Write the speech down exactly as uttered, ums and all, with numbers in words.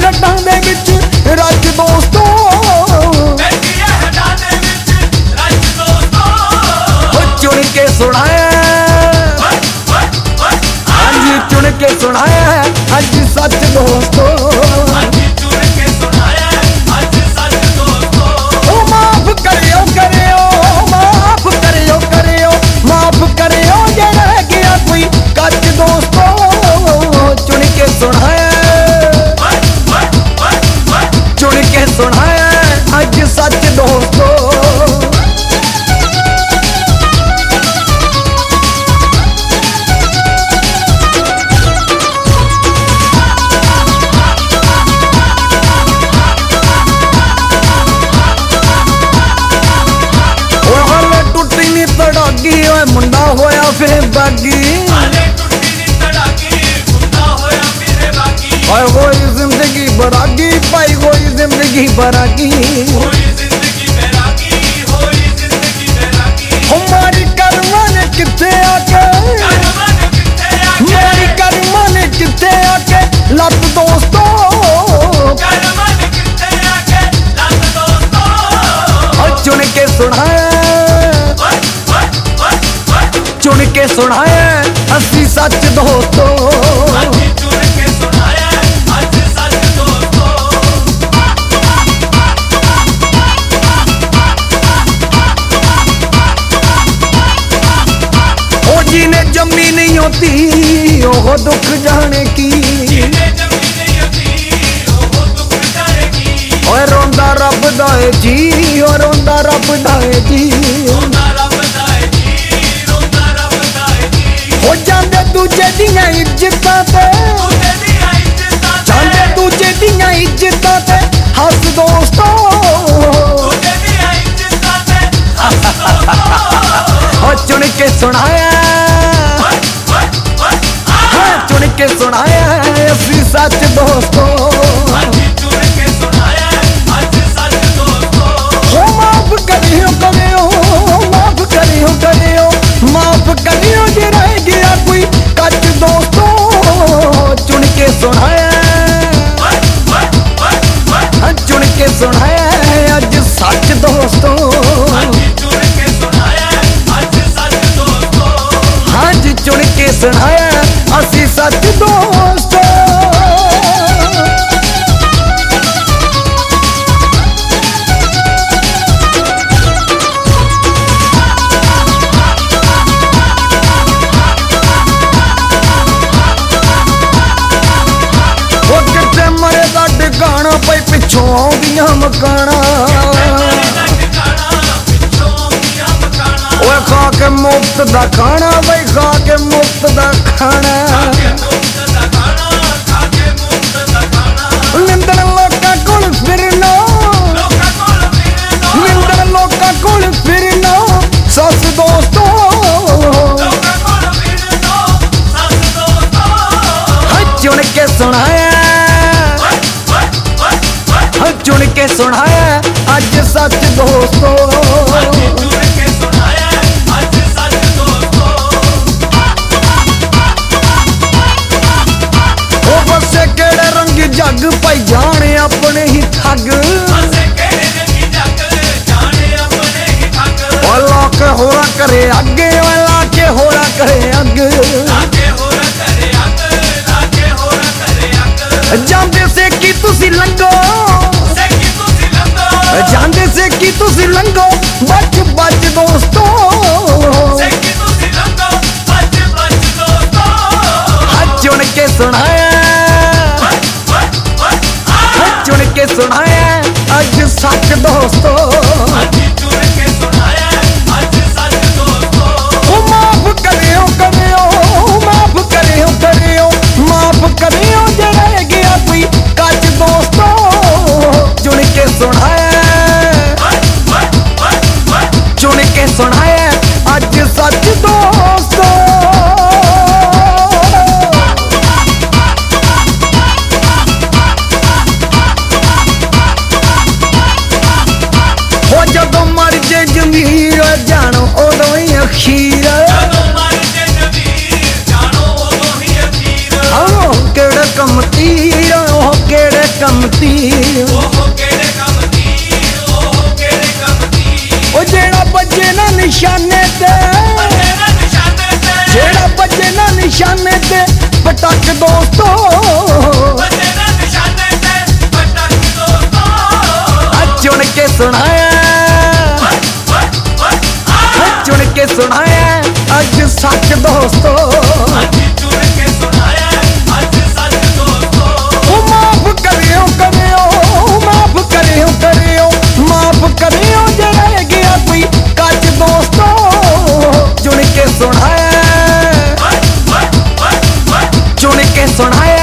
हटां दे विच रज दोस्तों, बैठिए हटां दे विच रज दोस्तों। चुन के सुनाया अज, चुन के सुनाया अज सच दोस्तों, अज चुन के सुनाया अज सच दोस्तों। ओ माफ करियो करियो माफ करियो करियो माफ करियो जे रह गया कोई कच दोस्तों, चुन के सुनाया चुन के सुनाया अज सच दोस्तों। तड़ागी ओए मुंडा होया फिर बागी, हाले टुटी नी तड़ागी मुंडा होया फिर बागी। ओए होई जिंदगी बरागी पाई होई जिंदगी बरागी, होई जिंदगी बैरागी होई जिंदगी बैरागी। हमारी कर्मा ने किथे आके कर्मा ने किथे आके, मेरी कर्मा ने किथे आके लत दोस्तों, कर्मा ने किथे आके लत दोस्तों। और चुन के सुनाया चुन के सुनाया अस्सी सच दोस्तों, अज चुन के सुनाया अज सच दोस्तों। ओ जिन्हें जमी नहीं होती ओह दुख जाने की, जिन्हें जमी नहीं होती ओह दुख जानेगी। ओए रोंदा रब दा ए जी ओ रोंदा रब दा ए जी, रोंदा रब दा ए जी रोंदा रब दा ए जी। हो जांदे दूजे दियां इज्जतां ते, दूजे दियां इज्जतां ते, जांदे दूजे दियां इज्जतां ते हस दोस्तों, दूजे दियां इज्जतां ते हस दोस्तों। ओ चुन के सुनाया हाँ चुन के सुनाया अस्सी सच दोस्तों, अज चुन के सुनाया अज सच दोस्तों। हो माफ करियो करियो माफ करियो करियो माफ करियो जे रह गया कोई कच दोस्तों, चुन के सुनाया चुन के सुनाया अज सच दोस्तों, अज चुन के सुनाया अज सच दोस्तों। हाँ जी चुन के सुनाया असी सच दोस्तों। मरे दा ठिकाना पई पिछों आउंदियां मकाना, ओए खा के मुफ्त दा खाना बई खा के मुफ्त दा खाना, निंदर लोकां कोल फिरना निंदर लोकां कोल फिरना सस दोस्तों, चुन के सुनाया चुन के सुनाया अज सच दोस्तों, अज चुन के सुनाया अज सच दोस्तों। ओ बसे केड़े रंग जग पाई जाने अपने ही ठग, बसे केड़े रंग जग जाने अपने ही ठग। ओ लाके होरा करे अगे ओ लाके होरा करे अग, लाके होरा करे अग लाके होरा करे अग। जांदे से की तुसी लंघो जांदे से की तुसी लंघो बच बच दोस्तों, चुन के सुनाया चुन के सुनाया अज सच दोस्तों, माफ करियो करियो माफ करियो करियो माफ करियो जे रह गया कोई कच दोस्तों, चुन के सुनाया चुन के सुनाया अज सच दोस्तों। हो जब सुनाया चुन के सुनाया अज सच दोस्तों चुन के सुनाया अज सच दोस्तों माफ करियो करियो माफ करियो करियो माफ करियो जे रह गया कोई कच दोस्तों चुन के सुनाया चुन के सुनाया